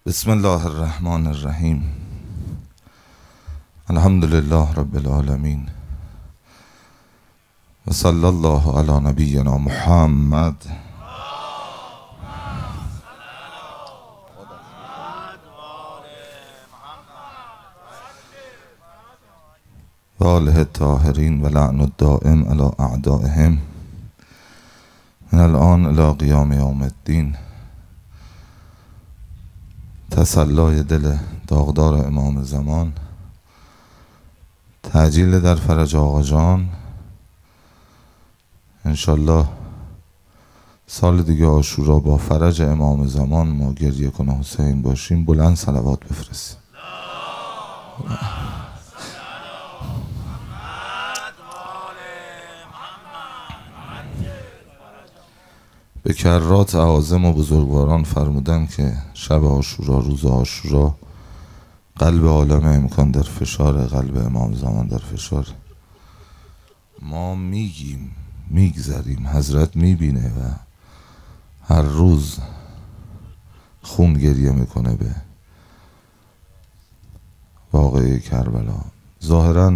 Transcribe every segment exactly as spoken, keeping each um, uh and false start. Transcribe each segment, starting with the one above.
بسم الله الرحمن الرحیم. الحمد لله رب العالمین و صلی الله علی نبینا محمد و آله الطاهرین و لعن الدائم علی اعدائهم من الان الی قیام یوم الدین. تسلای دل داغدار امام زمان، تعجیل در فرج آقا جان. انشالله سال دیگه عاشورا با فرج امام زمان ما گریه کنه حسین باشیم. بلند صلوات بفرستیم. به کرات اعاظم و بزرگواران فرمودن که شب عاشورا، روز عاشورا، قلب عالم امکان در فشار، قلب امام زمان در فشار. ما میگیم میگذریم، حضرت میبینه و هر روز خون گریه میکنه به واقعه کربلا. ظاهرا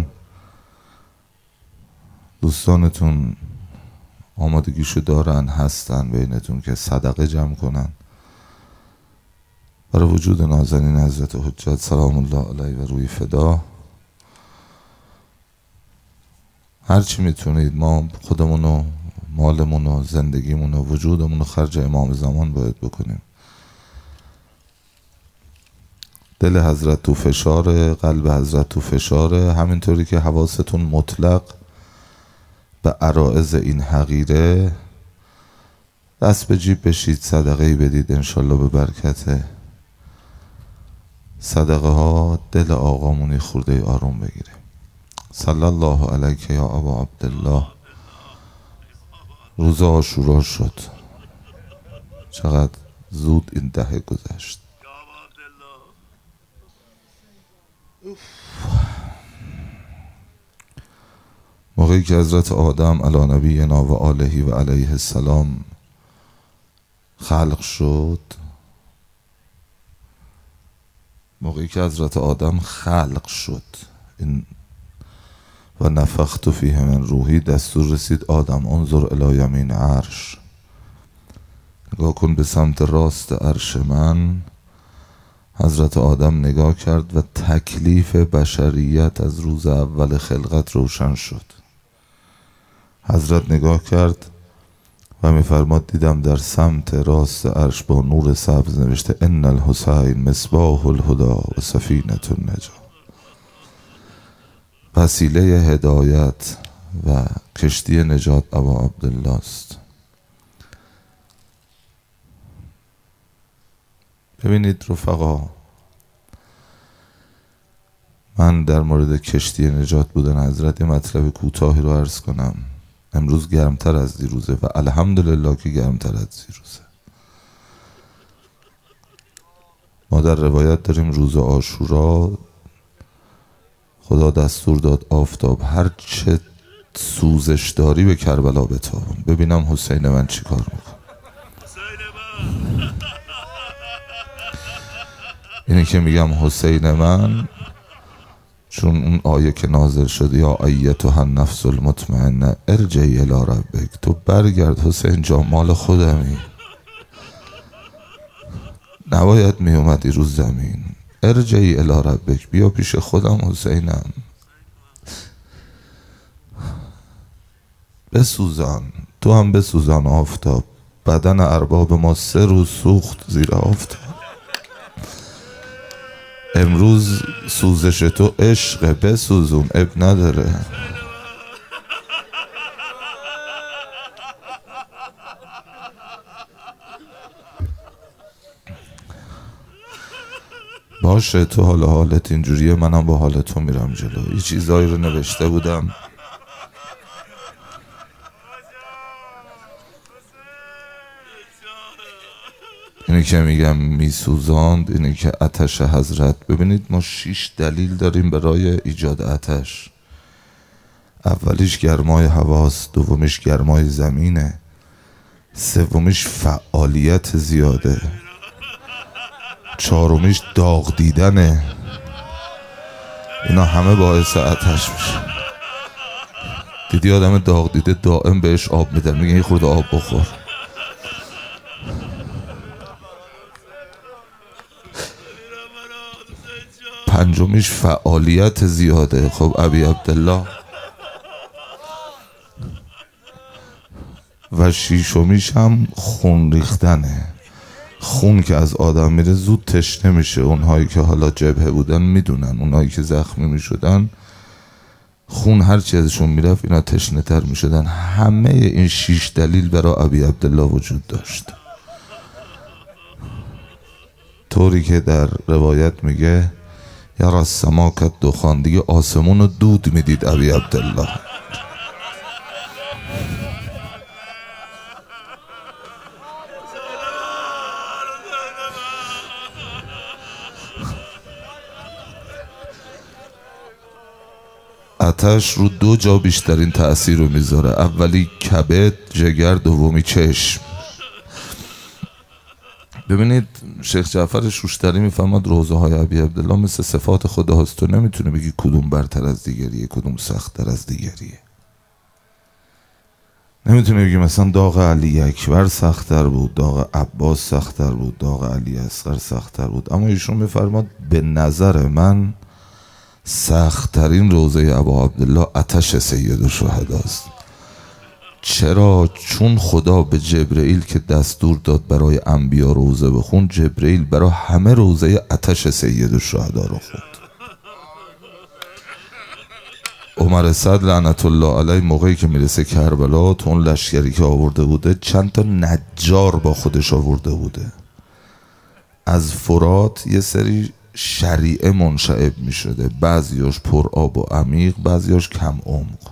دوستانتون آمادگیشو دارن، هستن بینتون که صدقه جمع کنن برای وجود نازنین حضرت حجت سلام الله علیه و روی فدا. هرچی میتونید ما خودمونو، مالمونو، زندگیمونو، وجودمونو خرج امام زمان باید بکنیم. دل حضرت تو فشاره، قلب حضرت تو فشاره. همینطوری که حواستون مطلق به عرائض این حقیره، دست به جیب بشید، صدقه‌ای بدید، انشالله به برکت صدقه ها دل آقامونی خورده آروم بگیره. صلی الله علیک یا ابا عبدالله. روز عاشورا شد، چقدر زود این دهه گذشت. موقعی که حضرت آدم علی نبینا و آله و علیه السلام خلق شد، موقعی که حضرت آدم خلق شد این و نفخت فیه من روحی، دستور رسید آدم انظر الی یمین عرش، نگاه کن به سمت راست عرش من. حضرت آدم نگاه کرد و تکلیف بشریت از روز اول خلقت روشن شد. حضرت نگاه کرد و میفرماد دیدم در سمت راست عرش با نور سبز نوشته ان الحسین مصباح الهدی و سفینة النجاة، وسیله هدایت و کشتی نجات ابا عبدالله است. ببینید رفقا، من در مورد کشتی نجات بودن حضرت یه مطلب کوتاهی رو عرض کنم. امروز گرمتر از دیروزه و الحمدلله که گرمتر از دیروزه. ما در روایت داریم روز عاشورا خدا دستور داد آفتاب هر چه سوزش داری به کربلا بتابون، ببینم حسین من چی کار میکنه. اینه که میگم حسین من، چون اون آیه که نازل شد یا ایتها النفس المطمئنه ارجعی الی ربک، تو برگرد حسین جان، مال خودمی، نباید میومدی رو زمین. ارجعی الی ربک، بیا پیش خودم حسینم، بسوزان، تو هم بسوزان آفتاب. بدن ارباب ما سه روز سوخت زیر آفتاب. امروز سوزش تو عشق، بسوزون، اب نداره. باشه تو حال حالت اینجوریه، منم با حال تو میرم جلو. یه چیزایی رو نوشته بودم اینی که میگم میسوزاند، اینی که آتش حضرت. ببینید ما شش دلیل داریم برای ایجاد آتش. اولیش گرمای هواست، دومیش گرمای زمینه، سومیش فعالیت زیاده، چهارمیش داغ دیدنه. اینا همه باعث آتش میشه. دیدی آدم داغ دیده دائم بهش آب میدن، میگن یه خورده آب بخور. پنجمیش فعالیت زیاده. خب ابی عبدالله. و شیشمیش هم خون ریختنه. خون که از آدم میره زود تشنه میشه. اونهایی که حالا جبهه بودن میدونن، اونهایی که زخمی میشدن خون هرچی ازشون میرفت اینا تشنه تر میشدن. همه این شیش دلیل برای ابی عبدالله وجود داشت، طوری که در روایت میگه یرا السماء دخان، دیگه آسمون رو دود میدید ابی عبدالله. آتش رو دو جا بیشترین تأثیر رو میذاره. اولی کبد، جگر، دومی چشم. ببینید شیخ جعفر شوشتری میفهمد روزه های ابی عبدالله مثل صفات خدا هست. تو نمیتونه بگی کدوم برتر از دیگریه، کدوم سخت‌تر از دیگریه. نمیتونه بگی مثلا داغ علی اکبر سخت‌تر بود، داغ عباس سخت‌تر بود، داغ علی اصغر سخت‌تر بود. اما ایشون میفرماد به نظر من سخت‌ترین روزه ابا عبدالله آتش سید الشهدا است. چرا؟ چون خدا به جبرئیل که دستور داد برای انبیا روزه بخون، جبرئیل برای همه روزه آتش سید الشهدا رو خوند. عمر سعد لعنت الله علیه موقعی که میرسه کربلا، تو اون لشکری که آورده بوده چند تا نجار با خودش آورده بوده. از فرات یه سری شریعه منشعب می شده، بعضیاش پر آب و عمیق، بعضیاش کم عمق.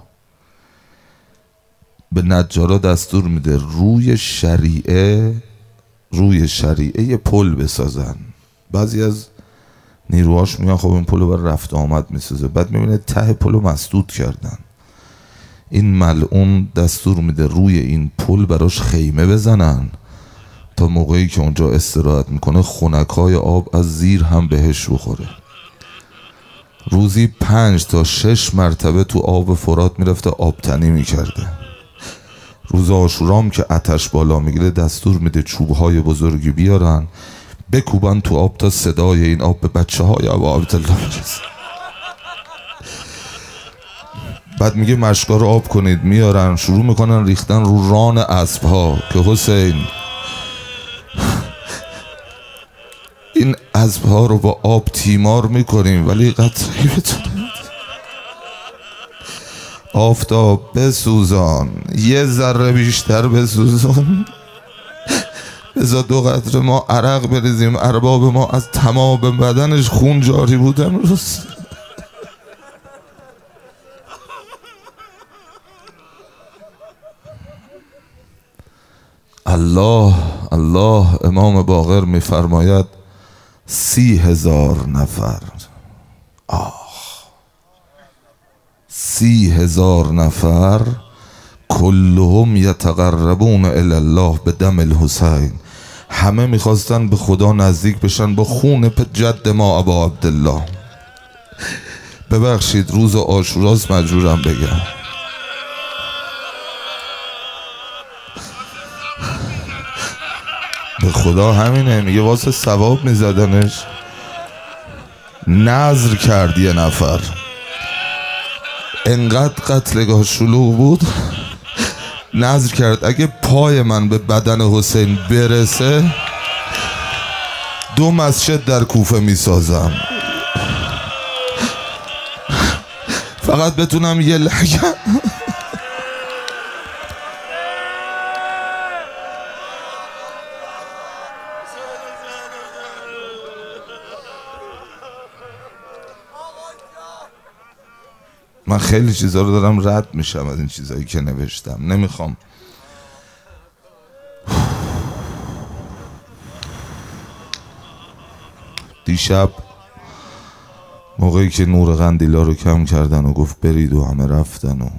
به نجارا دستور میده روی شریعه روی شریعه یه پل بسازن. بعضی از نیروهاش میگن خب این پلو بر رفت آمد میسازه، بعد میبینه ته پلو مسدود کردن. این ملعون دستور میده روی این پل براش خیمه بزنن تا موقعی که اونجا استراحت میکنه خنکای آب از زیر هم بهش بخوره. روزی پنج تا شش مرتبه تو آب فرات میرفته آبتنی میکرده. روز عاشورام که آتش بالا میگیره دستور میده چوبهای بزرگی بیارن بکوبن تو آب تا صدای این آب به بچه های ابا عبدالله برسه. بعد میگه مشکا رو آب کنید، میارن شروع میکنن ریختن رو ران اسب ها که حسین این اسب ها رو با آب تیمار میکنیم ولی قطعی بتونه. آفتاب بسوزان، یه ذره بیشتر بسوزان، بذار دو قطره ما عرق بریزیم. ارباب ما از تمام بدنش خون جاری بود امروز. الله الله. امام باقر میفرماید سی هزار نفر آه سی هزار نفر کلهم یتقربون الی الله به دم الحسین، همه میخواستن به خدا نزدیک بشن با خون جد ما ابا عبدالله. ببخشید روز عاشوراست مجبورم بگم. به خدا همینه، میگه واسه ثواب میزدنش. نذر کرد یه نفر، انقدر قتلگاه شلوغ بود، نذر کرد اگه پای من به بدن حسین برسه دو مسجد در کوفه میسازم، فقط بتونم یه لگن. من خیلی چیزا رو دارم رد میشم از این چیزایی که نوشتم، نمیخوام. دیشب موقعی که نور قندیلا رو کم کردن و گفت برید و همه رفتن و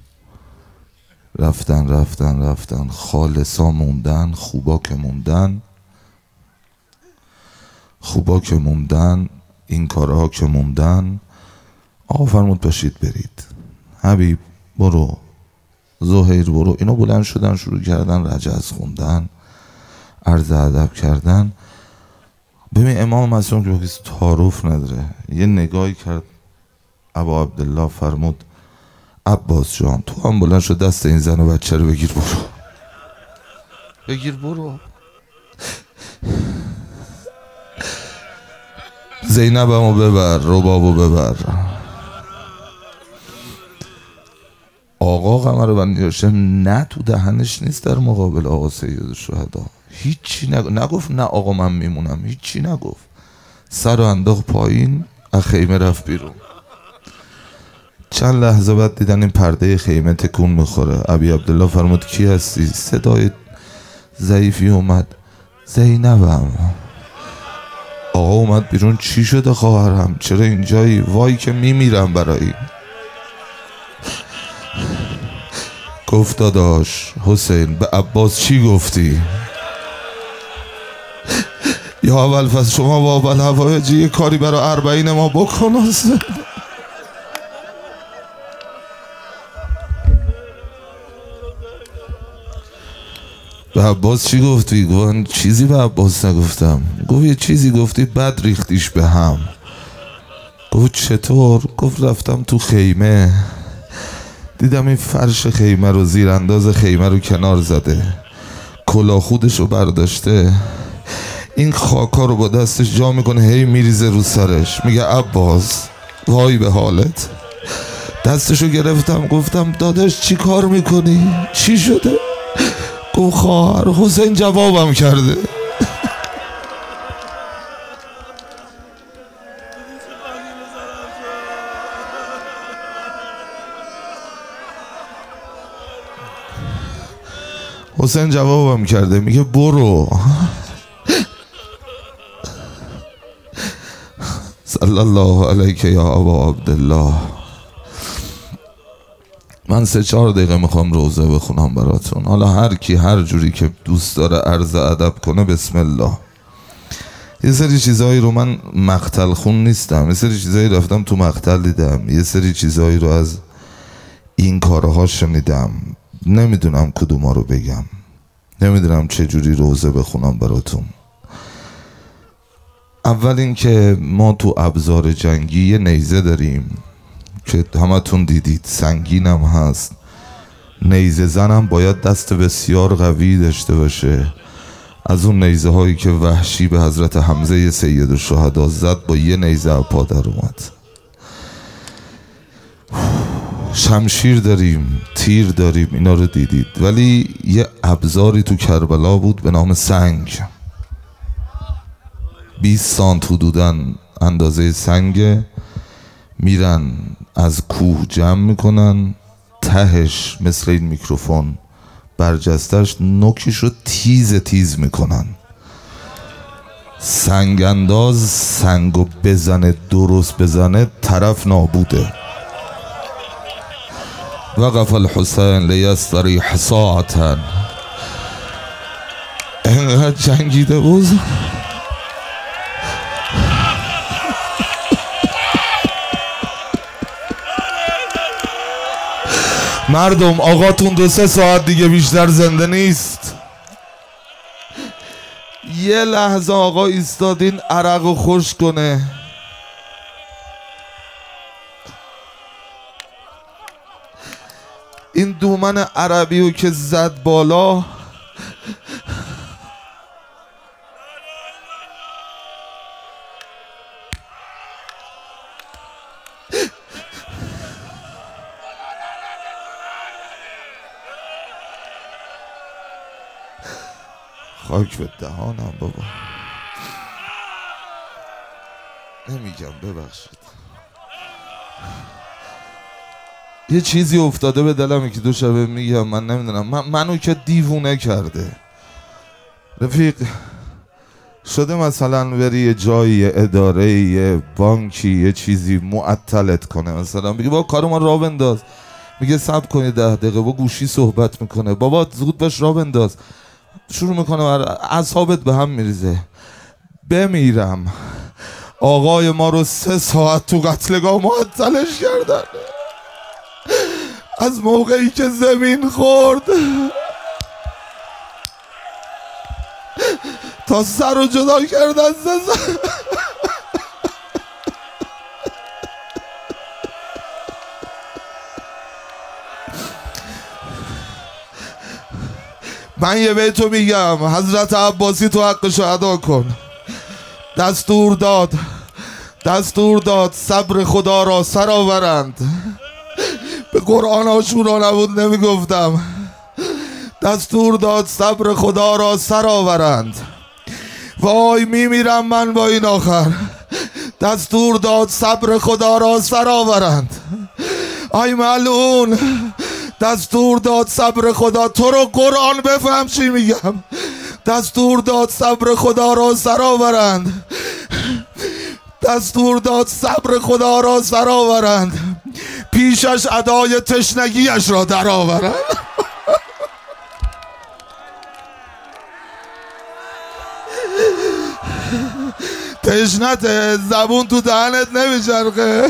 رفتن رفتن رفتن خالصا موندن، خوبا که موندن، خوبا که موندن، این کارها که موندن، آقا فرمود باشید برید. حبیب برو، زهیر برو. اینا بلند شدن شروع کردن رجز خوندن، عرض ادب کردن. ببین امام معصوم که کسی تعارف نداره، یه نگاهی کرد ابا عبدالله، فرمود عباس جان تو هم بلند شد دست این زن و بچه رو بگیر برو، بگیر برو. زینبمو ببر، ربابو ببر. آقا قمر بندی هاشم نه تو دهنش نیست در مقابل آقا سید الشهدا. هیچی نگفت. نگفت نه آقا من میمونم، هیچی نگفت. سر رو انداخت پایین، از خیمه رفت بیرون. چند لحظه بعد دیدن این پرده خیمه تکون میخوره. ابی عبدالله فرمود کی هستی؟ صدای ضعیفی اومد، زینبم. آقا اومد بیرون، چی شده خواهرم؟ چرا اینجایی؟ وای که میمیرم برای. گفت داداش حسین به عباس چی گفتی؟ یا اول فصل شما با بلحوایجی یه کاری برای اربعین ما بکن. به عباس چی گفتی؟ گفت چیزی به عباس نگفتم. گفت یه چیزی گفتی بد ریختیش به هم. گفت چطور؟ گفت رفتم تو خیمه دیدم این فرش خیمه رو، زیر انداز خیمه رو کنار زده، کلاه خودش رو برداشته، این خاکا رو با دستش جا میکنه هی میریزه رو سرش. میگه عباس وای به حالت. دستشو گرفتم گفتم داداش چی کار میکنی؟ چی شده؟ گفت خواهر حسین جوابم کرده. حسین جوابم کرده، میگه برو. صلی الله علیک یا ابا عبدالله. من سه چهار دقیقه میخوام روزه بخونم براتون. حالا هر کی هر جوری که دوست داره عرض ادب کنه بسم الله. یه سری چیزایی رو من مقتل خون نیستم، یه سری چیزایی رفتم تو مقتل دیدم، یه سری چیزایی رو از این کارها شنیدم. نمیدونم کدوما رو بگم، نمیدونم چه جوری روزه بخونم براتون. اول اینکه ما تو ابزار جنگی یه نیزه داریم که همتون دیدید، سنگینم هست. نیزه زنم باید دست بسیار قوی داشته باشه، از اون نیزه هایی که وحشی به حضرت حمزه سید الشهدا زد با یه نیزه پا در اومد. شمشیر داریم، تیر داریم، اینا رو دیدید. ولی یه ابزاری تو کربلا بود به نام سنگ. بیست سانت حدوداً اندازه سنگ. میرن از کوه جمع میکنن، تهش مثل این میکروفون برجستش نوکش رو تیز تیز میکنن. سنگ انداز سنگو بزنه درست بزنه طرف نابوده. وقف الحسین لیستریح ساعتا. اینقدر جنگیده بود. مردم آقاتون دو سه ساعت دیگه بیشتر زنده نیست. یه لحظه آقا ایستادین عرق رو خوش کنه. این دومن عربی رو که زد بالا، خاک به دهانم بابا، نمیگم ببخشید. یه چیزی افتاده به دلم که دو شبه میگم، من نمیدونم، من منو که دیوونه کرده. رفیق شده مثلا بری یه جایی، یه اداره، یه بانکی، یه چیزی معطلت کنه، مثلا بگی با کارو ما راه بنداز، میگه صبر کنی ده دقیقه، با گوشی صحبت میکنه، بابا زود باش راه بنداز، شروع میکنه اعصابت به هم میریزه. بمیرم. آقای ما رو سه ساعت تو قتلگاه معطلش کردن. از موقعی که زمین خورد تا سر رو جدا کردن سه ساعت. من یه بیتو میگم، حضرت عباسی تو حقشو ادا کن. دستور داد دستور داد صبر خدا را سر آورند. به قرآن آشورا نبود نمیگفتم. دستور داد صبر خدا را سر آورند. وای میمیرم من با این آخر. دستور داد صبر خدا را سر آورند. آی ملعون، دستور داد صبر خدا. تو رو قرآن بفهم چی میگم. دستور داد صبر خدا را سر آورند. دستور داد صبر خدا را سر آورند. پیشش ادای تشنگیش را در آورند. تشنت زبون تو دهنت نمیچرخه.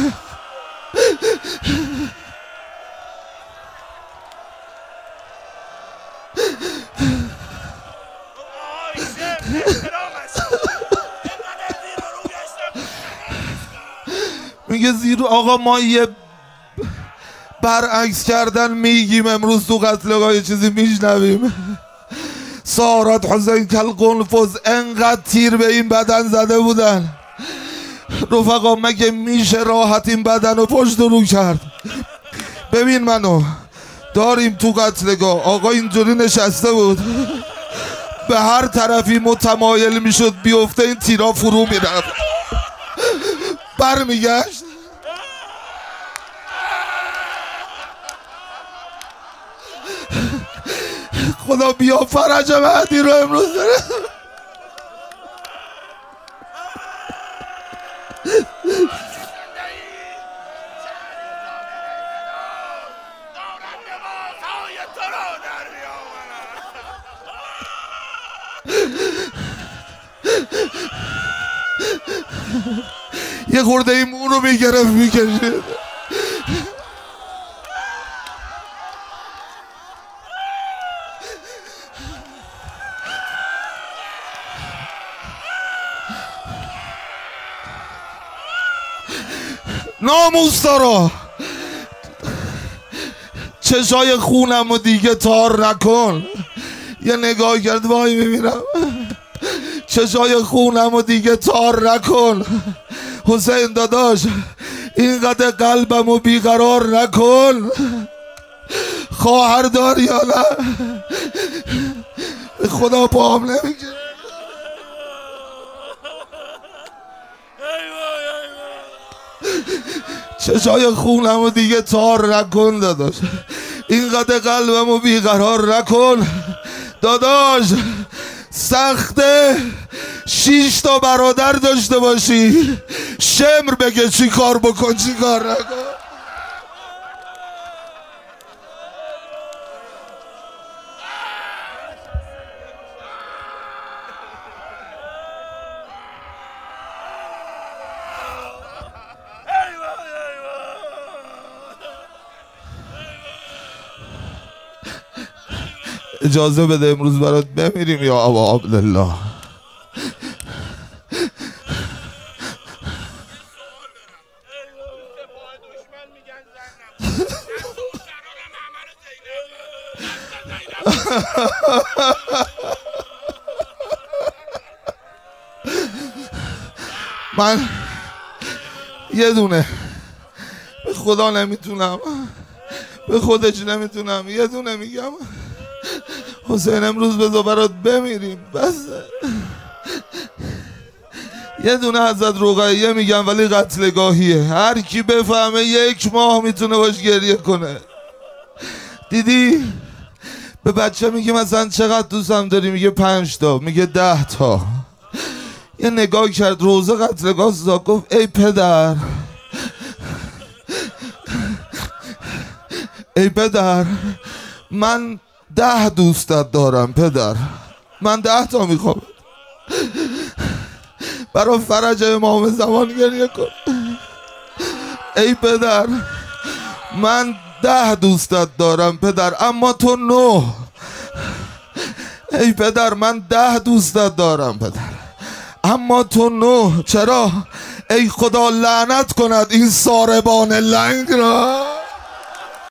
میگه زیر آقا ما یه برعکس کردن میگیم امروز تو قتلگاه یه چیزی میشنویم. سارات حسین کل قنفذ، انقدر تیر به این بدن زده بودن. رفقا مگه میشه راحت این بدن رو پشت رو کرد؟ ببین منو داریم تو قتلگاه، آقا اینجوری نشسته بود به هر طرفی متمایل میشد بیفته این تیرا فرو میرفت، برمیگشت. خدا بیا فرج مهدی رو امروز داره. یه خورده این مون رو میگرفت میکشید. ناموس دارا چشای خونم و دیگه تار نکن. یه نگاه کرد وای میبینم چشای خونم و دیگه تار نکن. حسین داداش اینقدر قلبم و بیقرار نکن. خواهر داری یا نه؟ خدا پاهم نمیگه. چشای خونم و دیگه تار نکن داداش. اینقدر قلبم و بیقرار نکن داداش. سخته شیش تا برادر داشته باشی شمر بگه چی کار بکن چی کار نکن. اجازه بده امروز برات بمیریم یا ابا عبدالله. من یه دونه به خدا نمیتونم، به خودش نمیتونم، یه دونه میگم حسین امروز بذار برات بمیریم بس. یه دونه حضرت رقیه میگم ولی قتلگاهیه. هر کی بفهمه یک ماه میتونه باش گریه کنه. دیدی به بچه میگه مثلا چقدر دوستم داری؟ میگه پنج تا، میگه ده تا. یه نگاه کرد روزه قتلگاه زا گفت ای پدر ای پدر من ده دوستت دارم پدر، من ده تا میخوام. برای فرج امام زمان گریه کن. ای پدر من ده دوستت دارم پدر، اما تو نه. ای پدر من ده دوستت دارم پدر، اما تو نه. چرا؟ ای خدا لعنت کند این ساربان لنگ را.